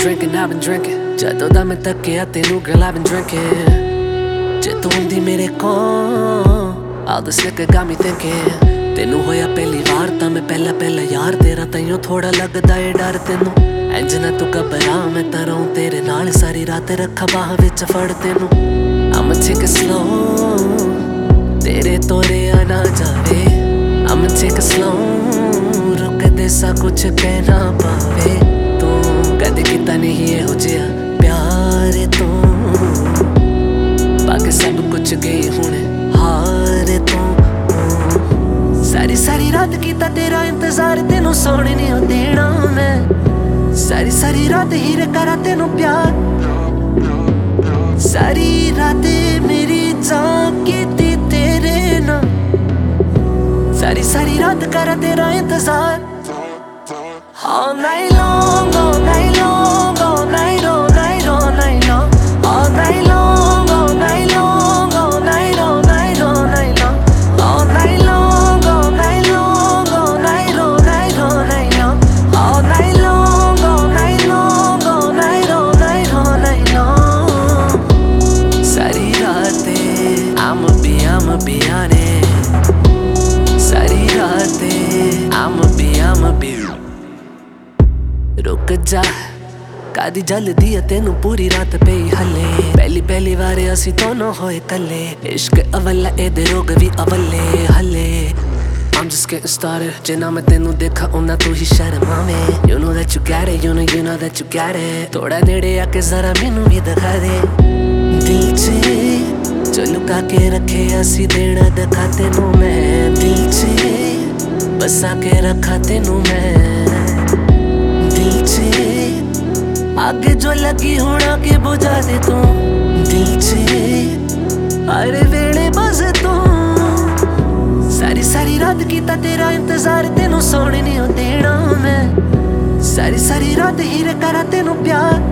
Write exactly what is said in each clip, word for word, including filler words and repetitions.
drinking, I've been drinking. ਜਦੋਂ ਦਾ ਮੈਂ ਤੱਕਿਆ ਤੈਨੂੰ girl I've been drinking. ਜੇ ਤੂੰ ਹੁੰਦੀ ਮੇਰੇ ਕੋਲ all this liquor got me thinking. ਤੈਨੂੰ ਹੋਇਆ ਪਹਿਲੀ ਵਾਰ ਤਾਂ ਮੈਂ ਪਹਿਲਾ ਪਹਿਲਾ ਯਾਰ ਤੇਰਾ ਤਾਈਓ ਥੋੜਾ ਲੱਗਦਾ ਏ ਡਰ ਤੈਨੂੰ ਇੰਝ ਨਾ ਤੂੰ ਘਬਰਾ ਮੈਂ ਤਾਂ ਰਹੂੰ ਤੇਰੇ ਨਾਲ ਸਾਰੀ ਰਾਤ ਰੱਖਾ ਬਾਹਾਂ ਵਿੱਚ ਫੜ ਤੈਨੂੰ I'ma take it slow ਤੇਰੇ ਤੋਰਿਆ ਨਾ ਜਾਵੇ I'ma take it slow ਰੁਕਦੇ ਸਾ ਕੁਛ ਕਹਿਣਾ ਪਾਵੇ ਤੂੰ ਕਦੇ ਕੀਤਾ ਨਹੀਂ ਇਹੋ ਜਿਹਾ ਪਿਆਰ ਤੂੰ ਬਾਕੀ ਸਭ ਕੁਛ ਗਈ ਹੁਣ ਹਾਰ ਤੂੰ ਸਾਰੀ ਸਾਰੀ ਰਾਤ ਕੀਤਾ ਤੇਰਾ ਇੰਤਜ਼ਾਰ ਤੈਨੂੰ ਸੌਣ ਨਹੀਂ ਦੇਣਾ ਮੈਂ ਸਾਰੀ ਸਾਰੀ ਰਾਤ ਹੀਰੇ ਕਰਾਂ ਤੈਨੂੰ ਪਿਆਰ ਸਾਰੀ ਰਾਤ ਮੇਰੀ ਜਾਨ ਕੀਤੀ ਤੇਰੇ ਨਾਲ ਸਾਰੀ ਸਾਰੀ ਰਾਤ ਕਰਾਂ ਤੇਰਾ ਇੰਤਜ਼ਾਰ All night long, all night long, all night, all night, all night long All night long, all night long, all night, all night, all night long All night long, all night long, all night, all night, all night long All night long, all night long, all night, all night, all night long Sari raate, I'ma be, I'ma be on it Sari raate, I'ma be, I'ma be रुक जा कादी जल्दी है तेनू पूरी रात पे हले पहली पहली बार असी दोनों होए कले इश्क अवला एदे रोग भी अवले हले I'm just getting started जिन्ना मैं तेनू देखा उन्ना तू ही शर्मावे You know that you got it, you know you know that you got it थोड़ा नेड़े आके जरा मैनू भी दिखा दे दिल चे जो लुका के रखे असी देना दिखा तेनू मैं दिल चे बसा के रखा तेनू मैं दिल से आगे जो लगी होना के बुझा दे तू दिल से अरे वेड़े बस तू सारी सारी रात कीता तेरा इंतजार तेनू सोने नहीं देना मैं सारी सारी रात हीरे करा तेनू प्यार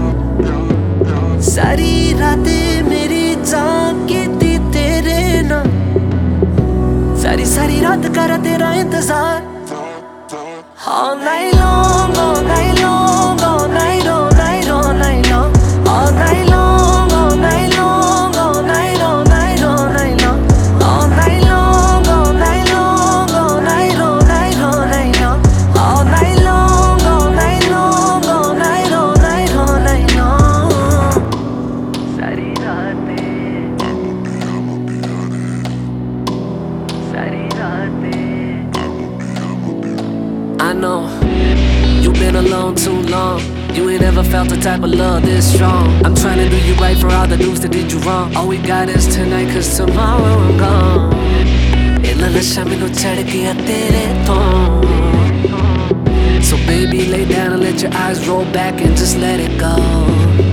सारी रात मेरी जान कीती तेरे नाल सारी सारी रात करा तेरा इंतजार All night long, all night long, all night, all night, all night long All night long, all night long, all night, all night, all night long All night long, all night long, all night, all night, all night long All night long, all night long, all night, all night, all night long Sari raate Sari raate I know you've been alone too long You ain't ever felt the type of love this strong I'm trying to do you right for all the dudes that did you wrong All we got is tonight cause tomorrow I'm gone Inna nasha mainu chad gaya tere to So baby lay down and let your eyes roll back and just let it go